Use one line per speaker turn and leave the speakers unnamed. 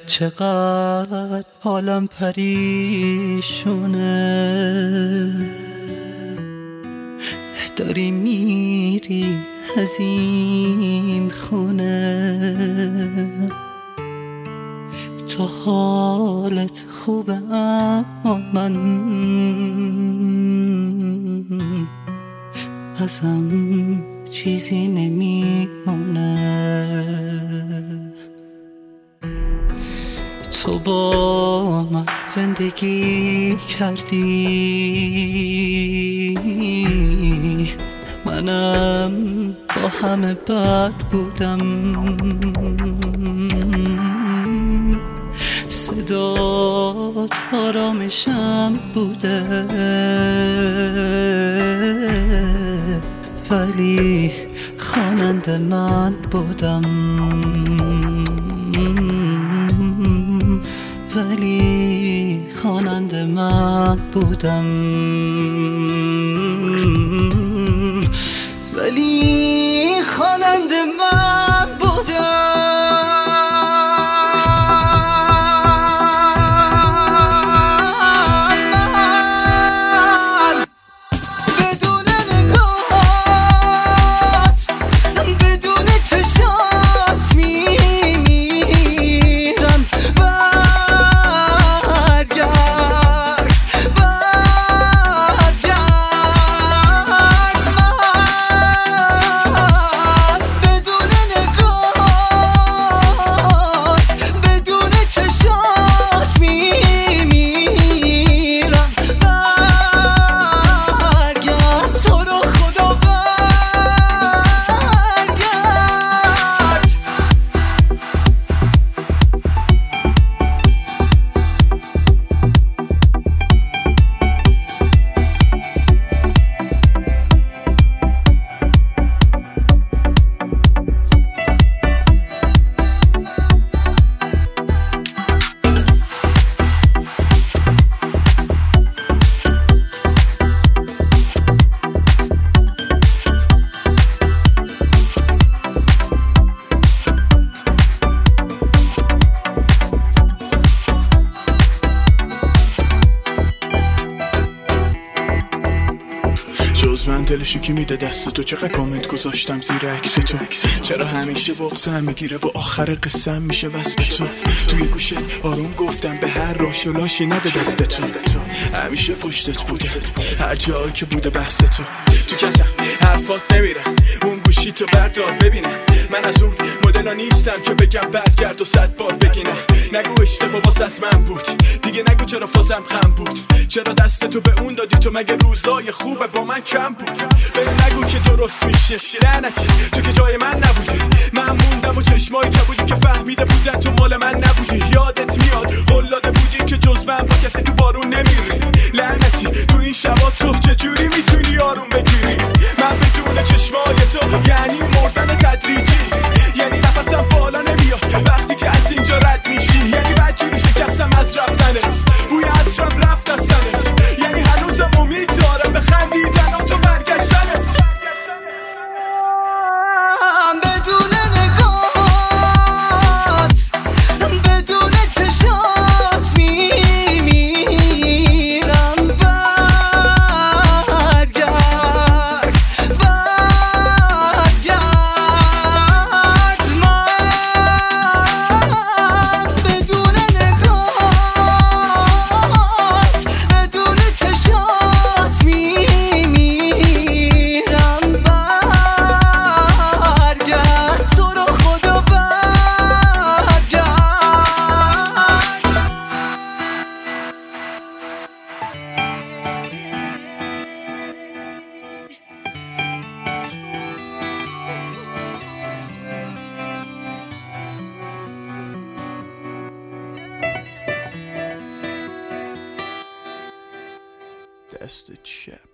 چقدر حالم پریشونه، داری میری از این خونه. تو حالت خوبه اما من ازم چیزی نمیمونه. تو با من زندگی کردی، منم با همه بد بودم. صدات آرامشم بوده، ولی خواننده من بودم. ولی خواننده من بودم. ولی خواننده من بودم. بدون نگاهات، بدون چشات میمیرم. برگرد بدون نگاهات، بدون چشات میمیرم. برگرد تو رو خدا، برگرد.
جز من دلشو کی میده دست تو؟ چقدر کامنت گذاشتم زیر عکس تو، چرا همیشه بغضم میگیره و آخر قصه میشه وصف تو؟ توی گوشت آروم گفتم به هر راش و لاشی نده دست تو، همیشه پشتت بوده هر جایی که بوده بحث تو. تو کتم حرفات نمیره، اون گوشی تو بردار ببینم. من از اون مدلا نیستم که بگم برگرد و 100 بار بگینم. نگو اشتباه واسه از من بود، دیگه نگو چرا فازم خم بود. چرا دست تو به اون دادی؟ تو مگه روزای خوبه با من کم بود؟ بهم نگو که درست میشه، لعنتی تو که جای من نبودی. من موندم و چشمایی که بودی که فهمیده بودن تو مال من نبودی. یادت میاد قلاده بودی که جز من با کسی تو بارون نمیری. لعنتی تو این شبا تو چجوری میتونی آروم بگیری؟ من بدون چشمای تو یعنی مردن تدریجی، یعنی نفسم بالا نمیاد وقتی که از اینجا رد میشی. یعنی بدجوری شکستم از رفتنت، بوی عطرم رفت از سنت. یعنی هنوزم امید دارم به خندیدن و تو برگشتنت.
بدون نگاهات، بدون چشات میمیرم. برگرد من بدون نگاهات، بدون چشات میمیرم. برگرد تو رو خدا، برگرد.
دست چپ